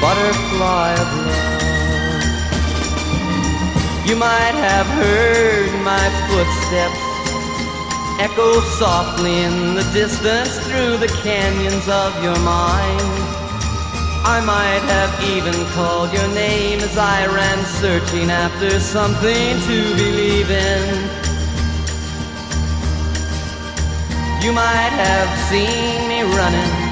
butterfly of love. You might have heard my footsteps echo softly in the distance through the canyons of your mind. I might have even called your name as I ran searching after something to believe in. You might have seen me running